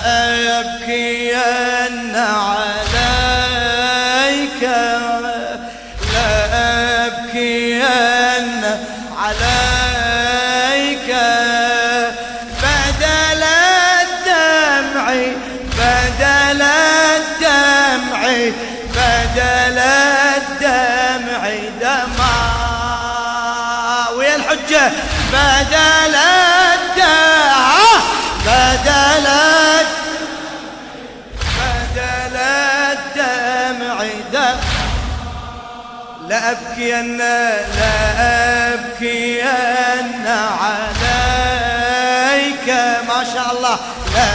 أبكين عليك، لا أبكين عليك، بدل الدمع بدل الدمع بدل الدمع دمع، ويا الحجة بدل الدمع بدل الدمع دمع، لا أبكين عليك، ما شاء الله، لا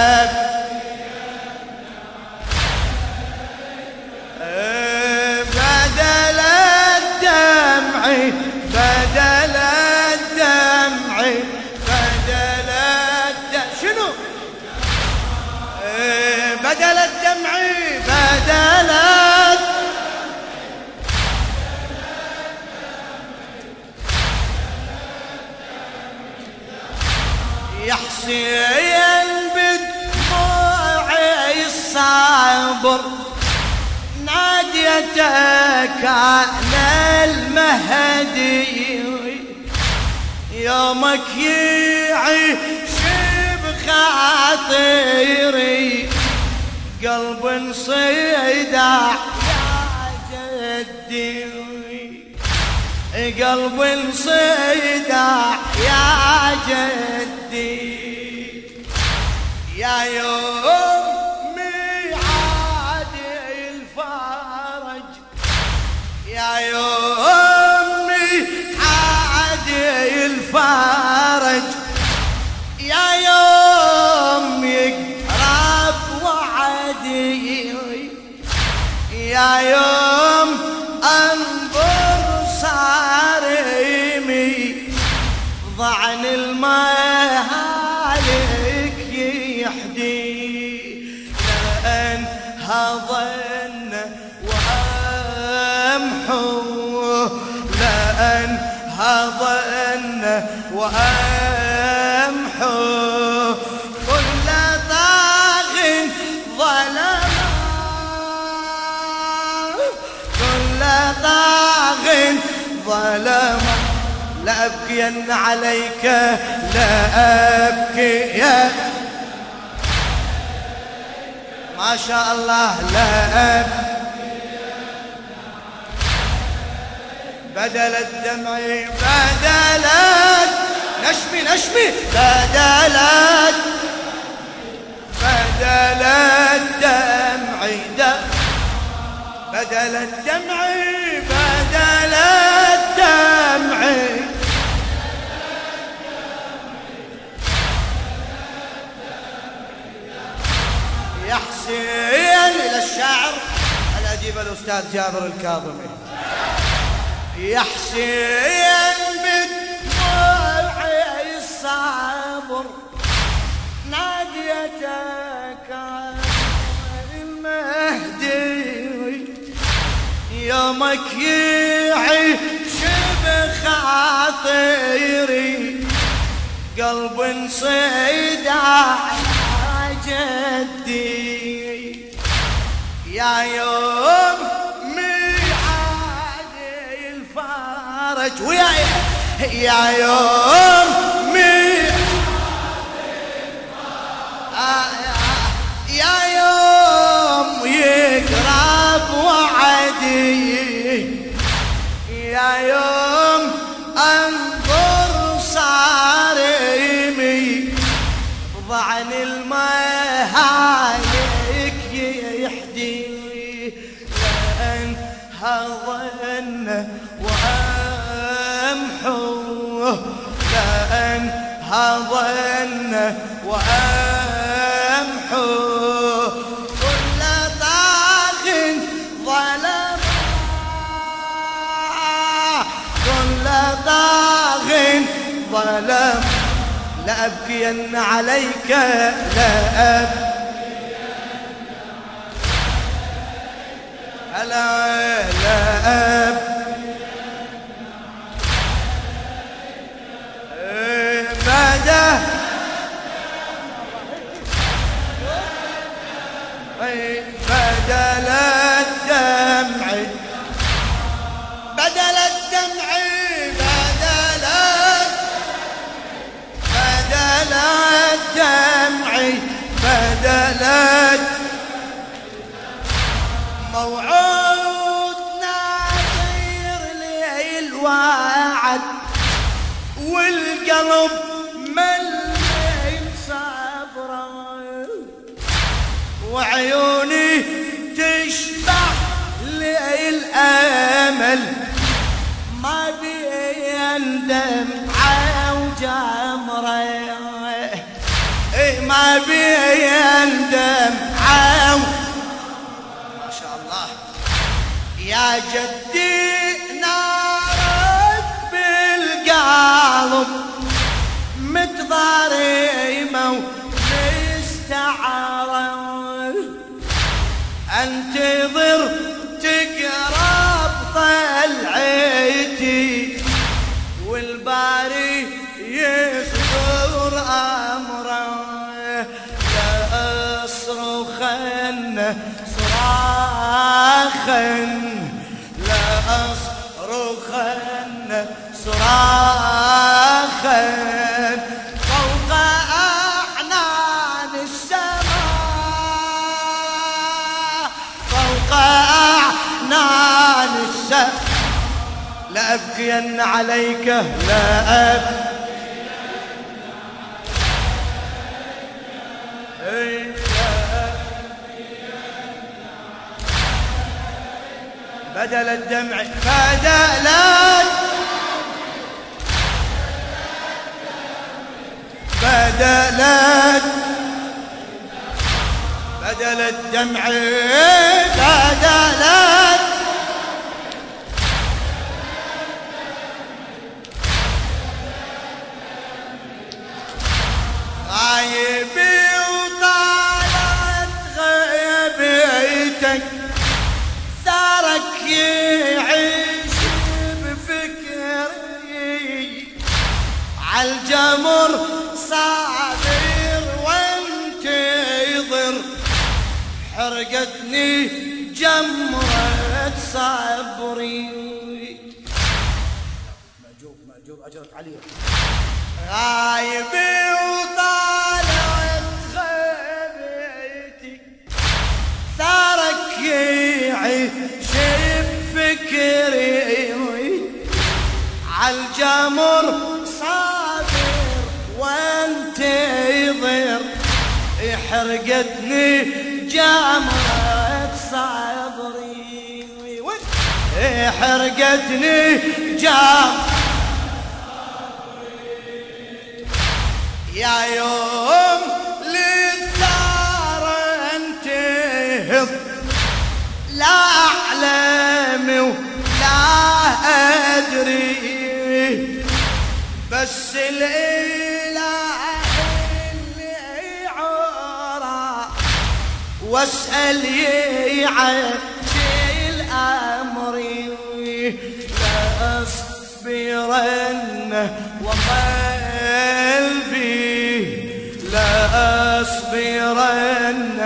بدل الدمع بدل الدمع بدل الدمع، شنو بدل الدمع بدل يا حسين بدموعي الصبر ناديتك على المهدي، يومك يعيش بخاطري، قلب انصدع يا جدي، قلب انصدع يا جدي، يا يوم ميعاد الفرج، يا يوم ميعاد الفرج، يا يوم يقرب وعدي، يا يوم انظر صارمي ضعن المهالك يحدي، لأن هظن وأمحو، لأن هظن وأمحو كل طاغ ظلم، كل طاغ ظلم، لا أبكين عليك، لا أبكي، ما شاء الله، لا أبكي بدل الدمع بدل نشمي نشمي بدل الدمع بدل الدمع بدل الدمع، يا حسين إلى الشاعر الأديب الأستاذ جابر الكاظمي، يا حسين بدموعي الصبر ناديتك على المهدي، يومك يعيش بخاطري، قلب انصدع يا جدي، يا يوم ميعاد الفرج، وياي يا يوم ميعاد الفرج، يا يوم يقرب وعدي، يا يوم انظر صارمي ضعن المهالك يحدي، لأن هظن وأمحو، لأن هظن وأمحو كل طاغ ظلم، كل طاغ ظلم، لا أبكين عليك، لا بدل الدمع بدل الدمع بدل الدمع بدل موعودنا غير ليل وعد والقلب مليء صبره وعيوني تشبح ليل امل ما بيندم وجمره ما بيندم ما شاء الله يا جدي نارك بالقلب متضارمه ومستعاره انتظر تقرب طلعتي والباري يصدر امره لا اصرخن صراخا لا اصرخن صراخا فوق اعنان السماء فوق اعنان السماء لأبكين عليك بدل الدمع بدل الدمع غايبي وطالت غيبتك ثارك يعيش بفكري عالجمر صابر وانتظر حرقتني جمرة صبري مأجور أجرت عليه غايبي وطالعت غيبتي ثارك يعيش بفكري عالجمر صابر وانتظر حرقتني جمرة صبري حرقتني جمرة يا يوم للثار انتهض لا أعلم ولا أدري بس الإله اللي عرى واسأل يعجل أمري لا أصبرن وقلبي لا أصبرن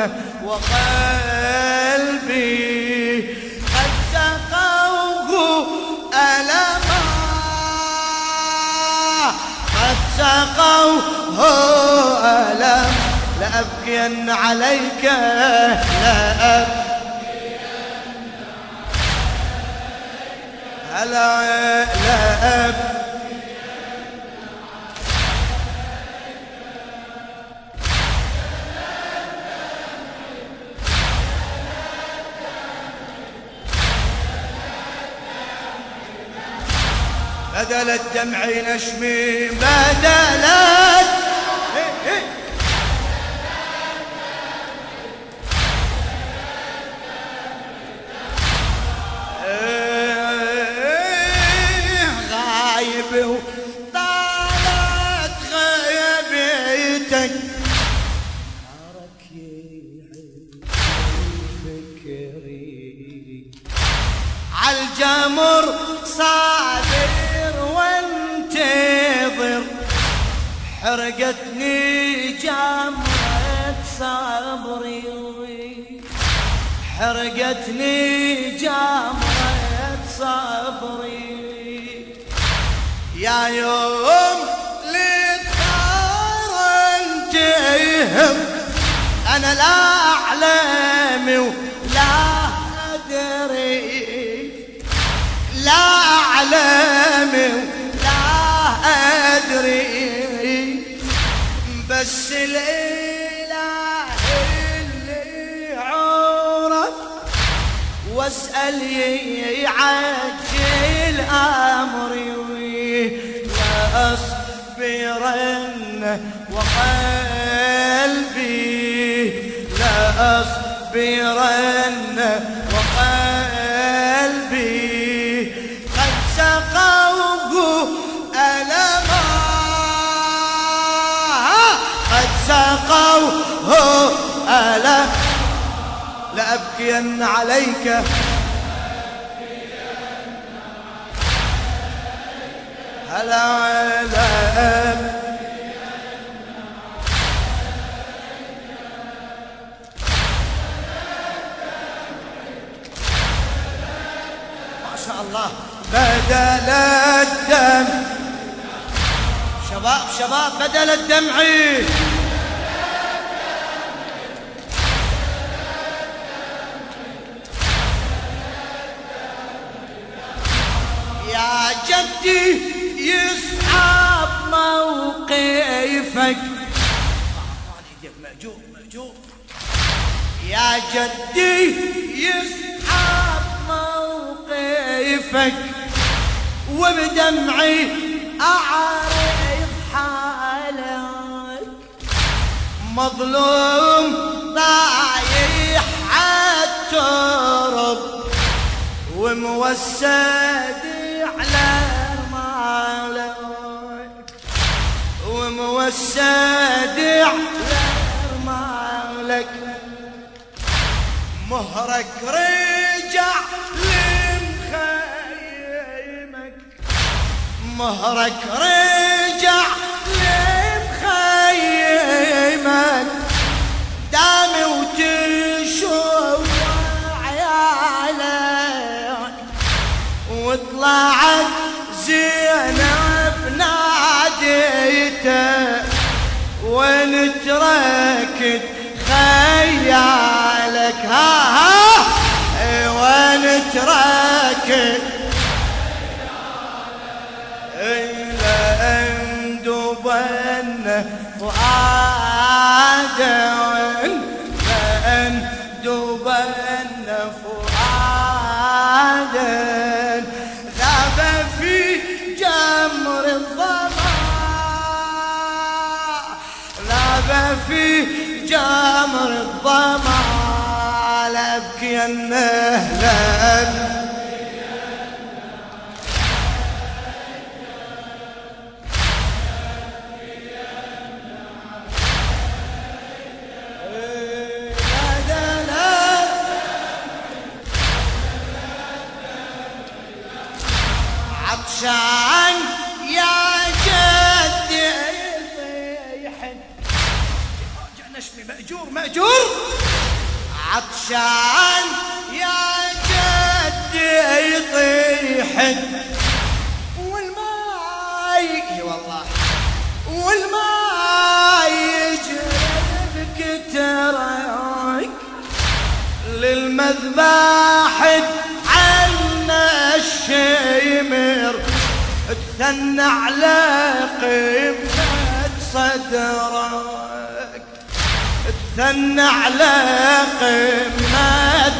وقلبي قد سقوه ألما قد سقوه ألم لأبكين عليك بدل الدمع نشمي بدل غايب وطالت غيبتك نارك فكري عالجمر صابر وانتظر حرقتني جمرة صبري حرقتني جمرة صبري يا يوم للثار انتهم انا لا اعلم ولا ادري لا اعلم ولا ادري بس الاله اللي عرف واسال يعجل امري لا اصبرن وقلبي لا اصبرن وقلبي قد سقوه ألما قد سقوه ألما لأبكين عليك هلا ما شاء الله بدل الدم شباب شباب بدل الدمع يا جدي يصعب موقفك مأجور يا جدي يصعب موقفك وبدمعي أعرف حالك مظلوم طايح عالترب وموسد على مالك وموسد على مالك مهرك رجع لمخيمك مهرك رجع لمخيمك دامي وتشوف عيالك وطلعت زينب ناديته وين تركت خيالك ها وين تركت لأندبن فؤادا لأندبن فؤادا ذاب في جمر الظما ذاب في جمر الظما لأبكين أهلا عطشان يا جدي طيحن نشمي مأجور عطشان يا جدي يطيحن والماي والله والماي يجري بكترك للمذبح عنا الشيمر تثنى على قمة صدرك تثنى على قمة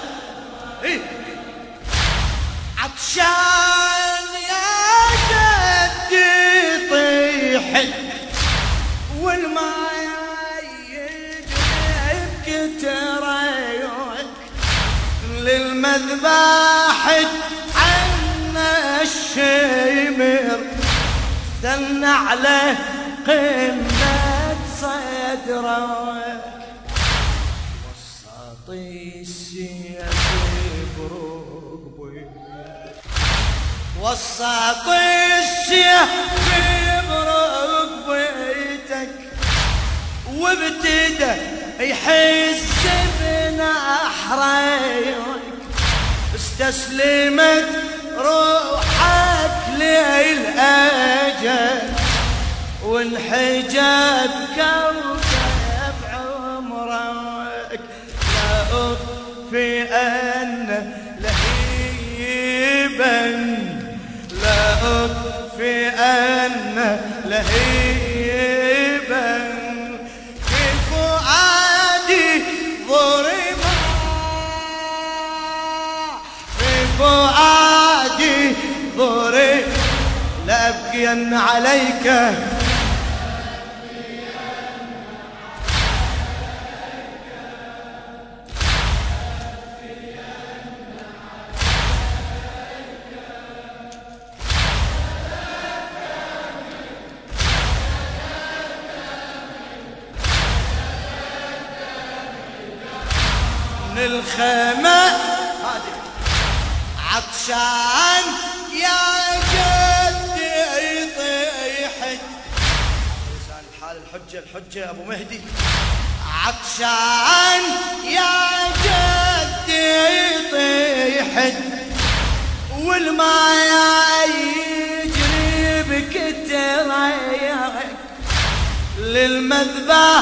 عطشان يا جدي طيحت والماء يجري بكترك للمذبح عنا الشيمر ثنى على قمة صدرك وساطي السيف بركبي وساطي السيف بركبتك وابتدى يحس بنحرك، استسلمت روحك للأجل وانحجب كوكب عمرك. لا أطفي أن لهيبا، لا أطفي أن لهيبا في فؤادي ضربا، في فؤادي ضرب. لأبكين عليك من الخيمة عطشان يا جدي طيحت. لسان الحال الحجة أبو مهدي. عطشان يا جدي طيحت والماء يجري بكتريك للمذبح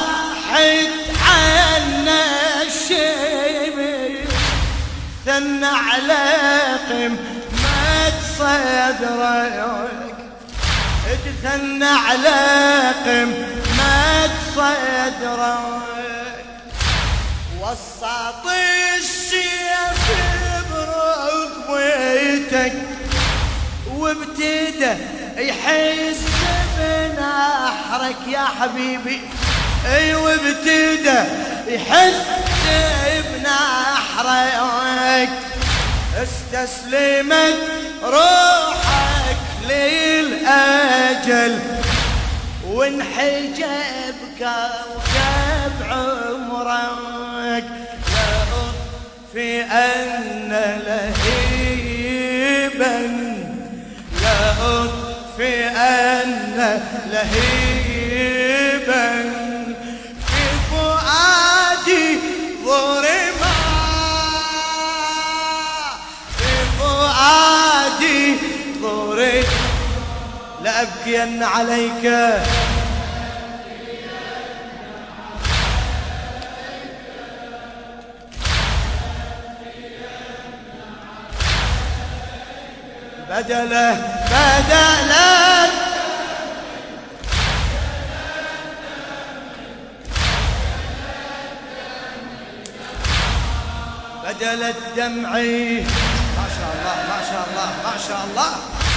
عنا الشيب ثنى على قمة صدرك، ثنى على قمة صدرك. وسط السيف بركبتك وابتدى يحس بنحرك يا حبيبي. اي وابتدى يحس بنحرك، استسلمت روحك للأجل وانحجب كوكب عمرك. لا أطفي أن لهيبا، لا أطفي أن لهيبا في فؤادي ضربا، في فؤادي ضرب. لأبكين عليك بدله بدل الدمع. ما شاء الله ما شاء الله ما شاء الله.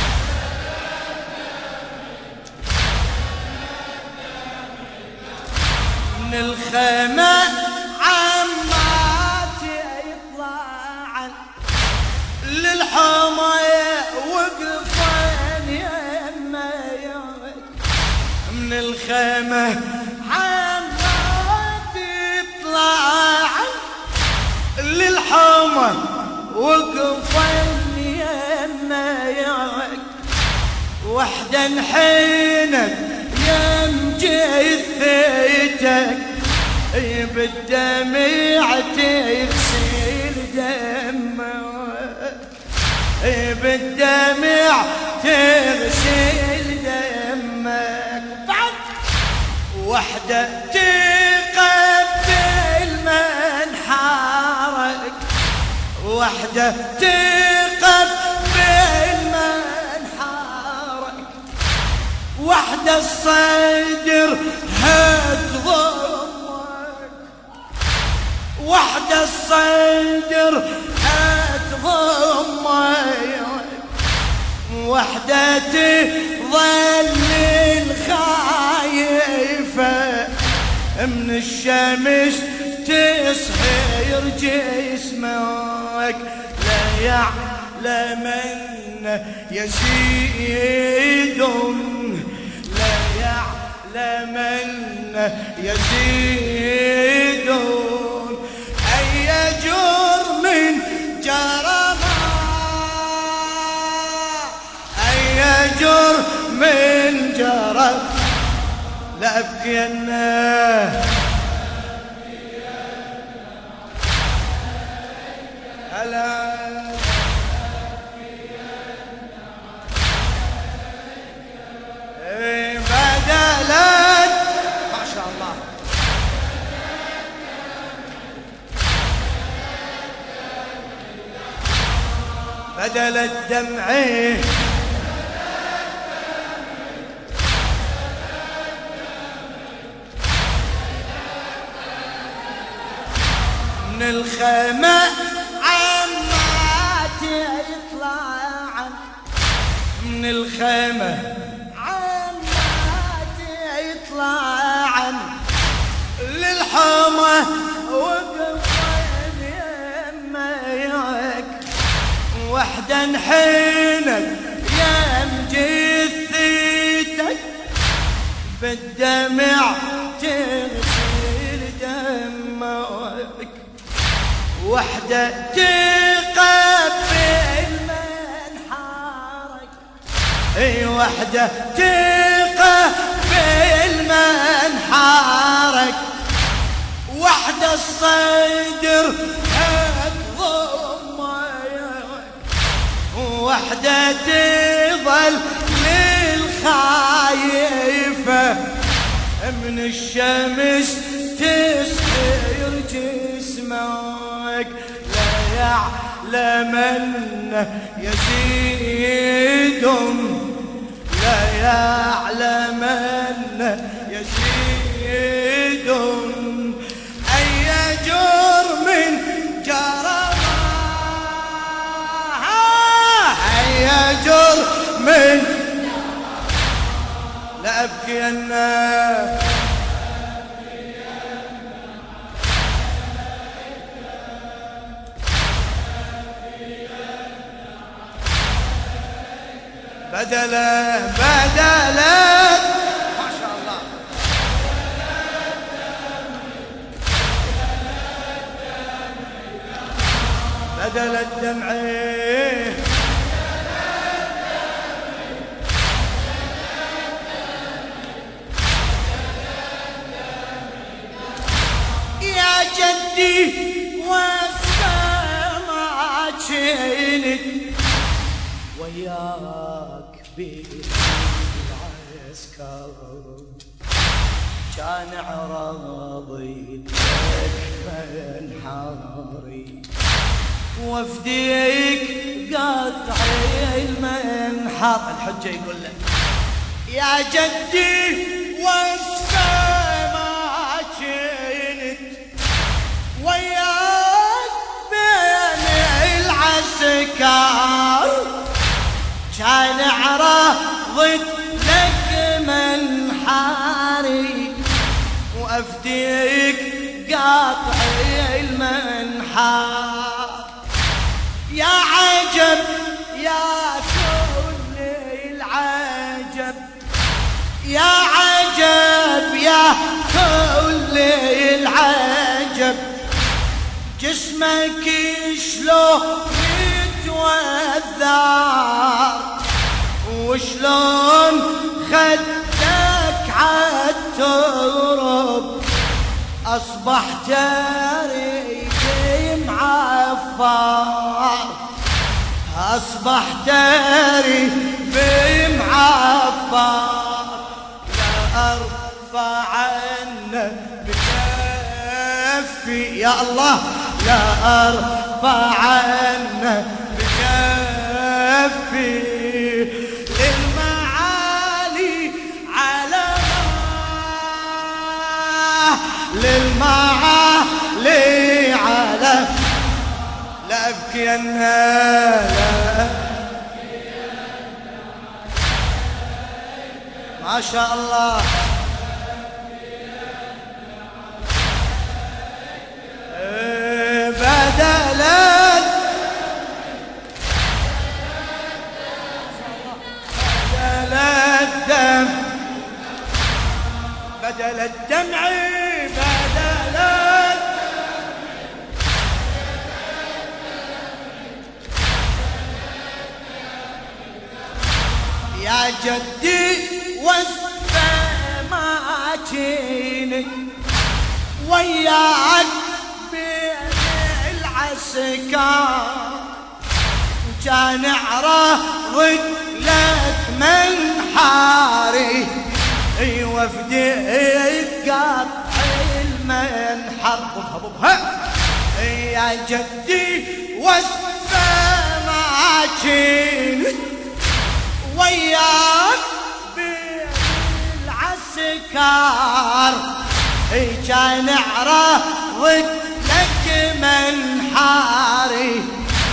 من الخيمة عمات يطلع للحماية وقفان يما يومك. من الخيمة عمات يطلع للحمى وقفن يما يومك. وحدة انحنت يم جثتك بالدمع تغسل دمك، بالدمع تغسل دمك. بعد وحدة تقبل منحارك، وحدة تقبل منحارك. وحدة الصدر هتضمك، وحدة الصدر هتضمك. وحدة تظل الخايفة من الشمس تسهر جسمك. لا يعلمن يزيدون، لا يعلمن يزيدون. أي جرم جرما، أي جرم جرى. لأبكين بدلت ما شاء الله بدلت دمعي من الخيمة عماتي يطلع من الخيمة عماتي يطلع للحومة وقف يمك وحدة نحينك يم جثتك بالدمع تغسل دمك وحدة تقبل منحارك اي وحدة تقبل منحارك وحدة الصدر هتضمك وحدة تظل للخايفة من الشمس تسير جسمك لا يعلمن يزيدهم لا يعلمن يزيدهم أي جرم جرمها أي جرم لا أبكين بدلت ما شاء الله بدلت دمعي يا جدي والسماء شيلت وياك بالعسكر كان عراضي لك منحاري وفديك قطعي المنحر الحجة يقول لك يا جدي والسماء شيلت وياك بين العسكر كان عراضت لك منحاري وأفديك قاطعي المنحار يا عجب يا كل العجب يا عجب يا كل العجب جسمك شلون يتوذر وشلون خدك عالترب أصبحت ريقي معفر أصبحت ريقي معفر لا أرفع عنك بكفي يا الله لا أرفع عنك بكفي للمعالي علامة للمعالي علامة لا أبكي ما شاء الله بدلت دم بدلت دمعي بدلت يا جدي والسماكين وياك بين العسكر كان عراضك لك منحاري وفديك قاطع المنحر يا جدي والسماكين وياك بالعسكر كان عراضك لك منحاري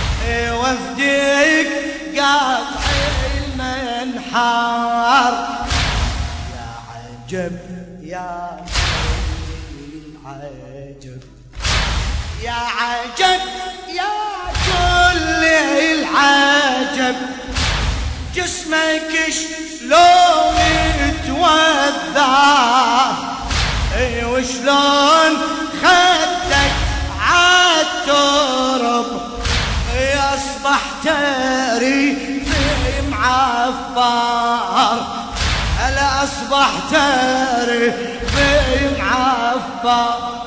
وفديك قاطع المنحار يا عجب يا عجب يا عجب يا كل العجب جسمك شلون توذى وشلون خدك عالترب اصبح تري معفر هلا اصبح تري معفر